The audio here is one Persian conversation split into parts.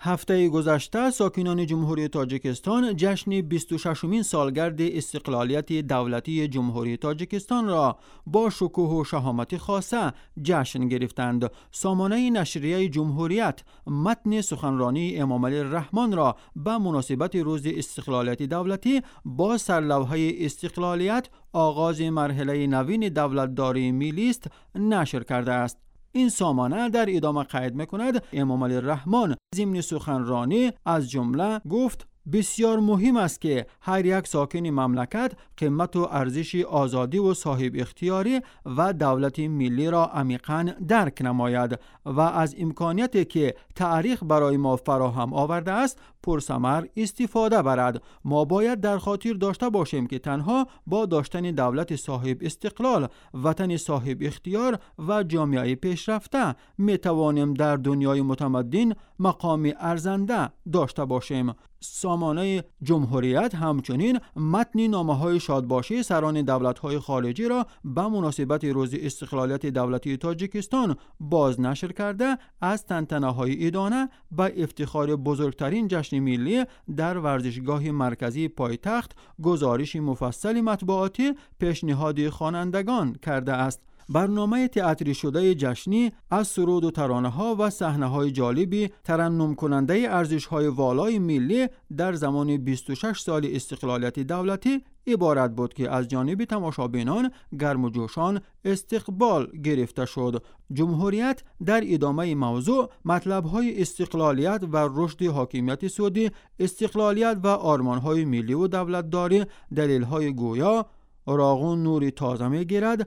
هفته گذشته ساکنان جمهوری تاجیکستان جشن 26مین سالگرد استقلالیت دولتی جمهوری تاجیکستان را با شکوه و شهامت خاصه جشن گرفتند. سامانه نشریه جمهوریت متن سخنرانی امام علی الرحمن را به مناسبت روز استقلالیت دولتی با سرلوحه استقلالیت آغاز مرحله نوین دولتداری ملی است نشر کرده است. این سامانه در ادامه قید می‌کند امام علی الرحمن ضمن سخنرانی از جمله گفت: بسیار مهم است که هر یک ساکن مملکت قیمت و ارزش آزادی و صاحب اختیاری و دولت ملی را عمیقاً درک نماید و از امکانیتی که تاریخ برای ما فراهم آورده است پرثمر استفاده برد. ما باید در خاطر داشته باشیم که تنها با داشتن دولت صاحب استقلال، وطن صاحب اختیار و جامعه پیشرفته می توانیم در دنیای متمدن مقام ارزنده داشته باشیم. سامانه جمهوریت همچنین متن نامه‌های شادباشی سران دولت‌های خارجی را به مناسبت روز استقلالیت دولتی تاجیکستان باز نشر کرده از تنتنه‌های ادانه به افتخار بزرگترین جشن ملی در ورزشگاه مرکزی پایتخت گزارش مفصل مطبوعاتی پیشنهاد خوانندگان کرده است. برنامه تئاتری شده جشنی از سرود و ترانه‌ها و صحنه‌های جالبی ترنم کننده ارزش‌های والای ملی در زمان 26 سال استقلالیت دولتی عبارت بود که از جانب تماشابینان گرم و جوشان استقبال گرفته شد. جمهوریت در ادامه موضوع مطلب‌های استقلالیت و رشد حاکمیت سعودی، استقلالیت و آرمان‌های ملی و دولتداری، دلیل‌های گویا راغون نوری تازه می گیرد،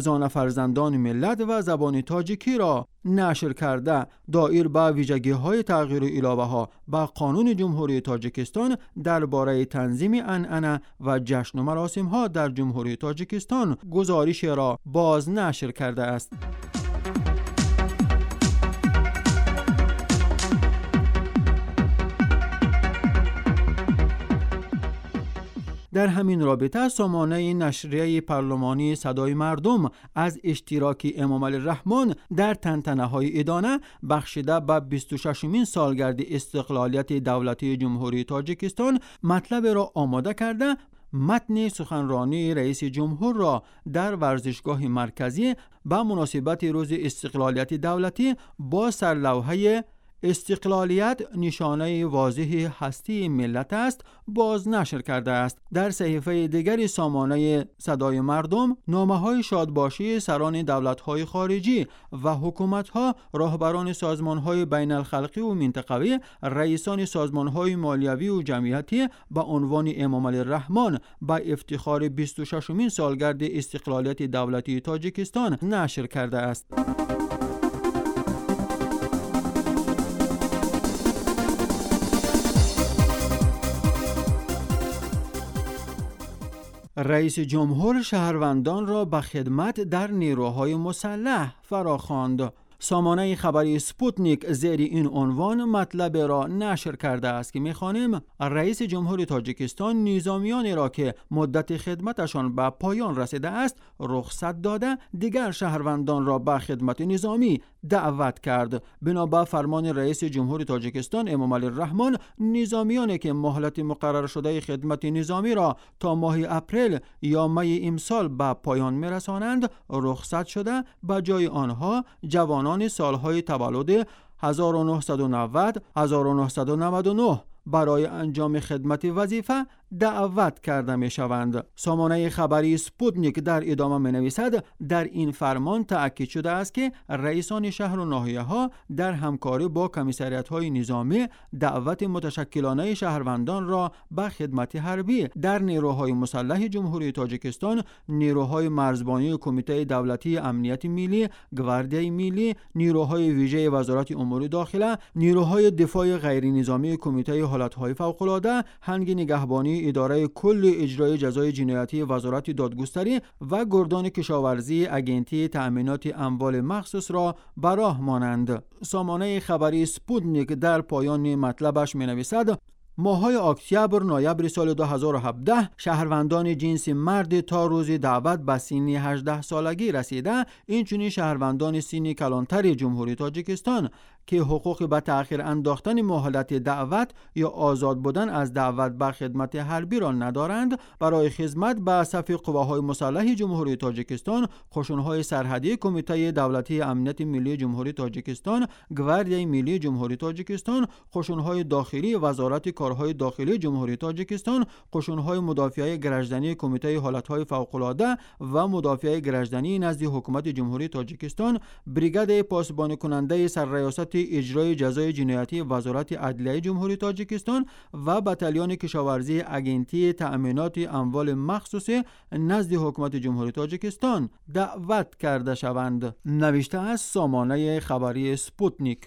فرزندان ملت و زبان تاجیکی را نشر کرده دایر به ویژگی های تغییر الهه ها به قانون جمهوری تاجیکستان درباره تنظیم عنعنه و جشن و مراسم ها در جمهوری تاجیکستان گزارش را باز نشر کرده است. در همین رابطه سامانه نشریه پارلمانی صدای مردم از اشتراک امام علی الرحمن در تنتنه‌های ادانه بخشیده به 26مین سالگرد استقلالیت دولتی جمهوری تاجیکستان مطلب را آماده کرده متن سخنرانی رئیس جمهور را در ورزشگاه مرکزی به مناسبت روز استقلالیت دولتی با سرلوحه استقلالیت نشانه واضح هستی ملت است باز نشر کرده است. در صحیفه دیگری سامانه صدای مردم نامه‌های شادباشی سران دولت‌های خارجی و حکومت‌ها، راهبران سازمان‌های بین الخلقی و منطقوی، رئیسان سازمان‌های مالیوی و جمعیتی با عنوان امام علی الرحمن به افتخار 26مین سالگرد استقلالیت دولتی تاجیکستان نشر کرده است. رئیس جمهور شهروندان را به خدمت در نیروهای مسلح فراخواند. سامانه خبری سپوتنیک زیر این عنوان مطلب را نشر کرده است که می‌خوانیم رئیس جمهور تاجیکستان نظامیانی را که مدت خدمتشان به پایان رسیده است رخصت داده دیگر شهروندان را به خدمت نظامی دعوت کرد. بنا به فرمان رئیس جمهور تاجیکستان امام علی الرحمن نظامیانی که مهلت مقرر شده خدمت نظامی را تا ماه اپریل یا می امسال به پایان می‌رسانند رخصت شده به جای آنها جوانان سالهای تولد 1990 1999 برای انجام خدمت وظیفه دعوت کرده می شوند. سامانه خبری سپوتنیک در ادامه می نویسد در این فرمان تأکید شده است که رئیسان شهر و ناحیه ها در همکاری با کمیسریت های نظامی دعوت متشکلانه شهروندان را به خدمت حربی در نیروهای مسلح جمهوری تاجیکستان، نیروهای مرزبانی کمیته دولتی امنیت ملی، گواردیای ملی، نیروهای ویژه وزارت امور داخله، نیروهای دفاع غیر نظامی کمیته حالتهای فوق‌العاده، هنگ نگهبانی اداره کل اجرای جزای جنایتی وزارت دادگستری و گردان کشاورزی اگنتی تأمینات اموال مخصوص را به راه مانند. سامانه خبری سپوتنیک در پایان مطلبش می نویسد ماه‌های اکتبر نوامبر سال 2017 شهروندان جنس مرد تا روز دعوت به سن 18 سالگی رسیده، اینچنین شهروندان سن کلانتر جمهوری تاجیکستان که حقوق به تأخیر انداختن مهلت دعوت یا آزاد بودن از دعوت به خدمت حربی را ندارند، برای خدمت به صف قواهای مسلح جمهوری تاجیکستان، قشون‌های سرحدی کمیته دولتی امنیت ملی جمهوری تاجیکستان، گواردیای ملی جمهوری تاجیکستان، قشون‌های داخلی وزارت کارهای داخلی جمهوری تاجیکستان، قشون‌های مدافعه گرجدنی کمیته حالت‌های فوق‌العاده و مدافعه گرجدنی نزد حکومت جمهوری تاجیکستان، بریگاد پاسبانی کننده سرریاست اجرای جزای جنایتی وزارت عدلیه جمهوری تاجیکستان و بتالیون کشاورزی اگنتی تأمینات اموال مخصوصه نزد حکومت جمهوری تاجیکستان دعوت کرده شوند. نوشته از سامانه خبری سپوتنیک.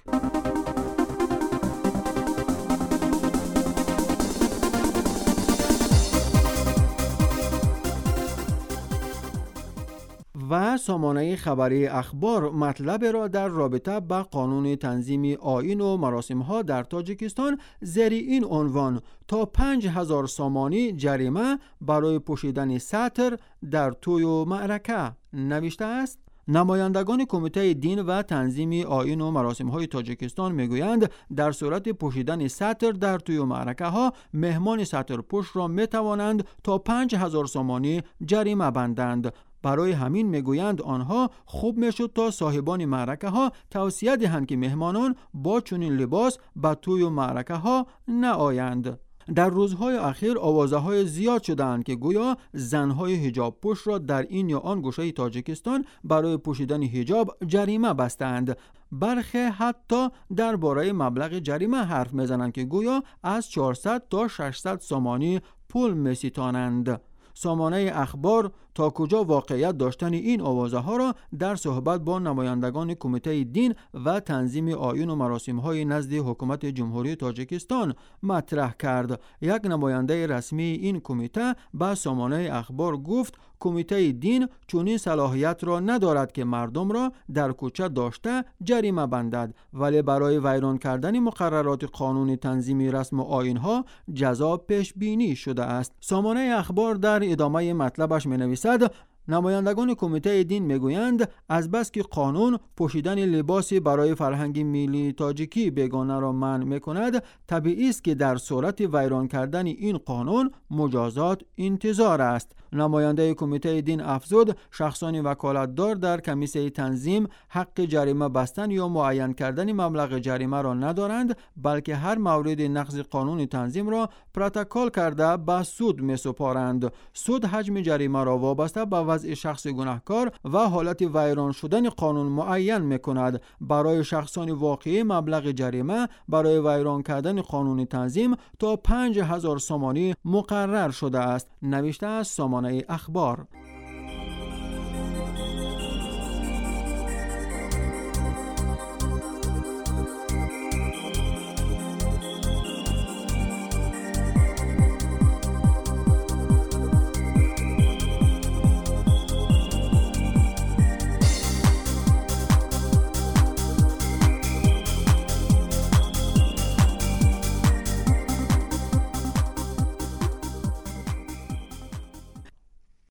و سامانه خبری اخبار مطلب را در رابطه با قانون تنظیم آیین و مراسم ها در تاجیکستان زیر این عنوان تا 5000 سامانی جریمه برای پوشیدن سطر در توی و معرکه نوشته است. نمایندگان کمیته دین و تنظیم آیین و مراسم های تاجیکستان میگویند در صورت پوشیدن سطر در توی و معرکه ها مهمان سطر پوش را می توانند تا 5000 سامانی جریمه بندند. برای همین میگویند آنها خوب میشد تا صاحبان معرکه ها توصیه دهند که مهمانان با چنین لباس به توی و معرکه ها نآیند. در روزهای اخیر آوازه‌های زیاد شدند که گویا زنهای حجاب پوش را در این یا آن گوشه تاجیکستان برای پوشیدن حجاب جریمه بستند. برخی حتی درباره مبلغ جریمه حرف میزنند که گویا از 400 تا 600 سامانی پول میستانند. سامانه اخبار تا کجا واقعیت داشتن این آوازه ها را در صحبت با نمایندگان کمیته دین و تنظیم آیین و مراسم های نزد حکومت جمهوری تاجیکستان مطرح کرد. یک نماینده رسمی این کمیته به سامانه اخبار گفت کمیته دین چنین صلاحیت را ندارد که مردم را در کوچه داشته جریمه بندد، ولی برای ویران کردن مقررات قانون تنظیم رسم و آیین ها جزا پیش بینی شده است. سامانه اخبار در ادامه مطلبش می نویسد نمایندگان کمیته دین میگویند از بس که قانون پوشیدن لباسی برای فرهنگ ملی تاجیکی بیگانه را منع میکند، طبیعی است که در صورت ویران کردن این قانون مجازات انتظار است. نماینده کمیته دین افزود شخصان وکالتدار در کمیته تنظیم حق جریمه بستن یا معین کردن مبلغ جریمه را ندارند، بلکه هر مورد نقض قانون تنظیم را پروتکل کرده به سود میسپارند. سود حجم جریمه را وابسته به وضع شخص گناهکار و حالت ویران شدن قانون معین میکند. برای شخصان واقعی مبلغ جریمه برای ویران کردن قانون تنظیم تا 5000 سامانی مقرر شده است. نوشته از سامانه اخبار.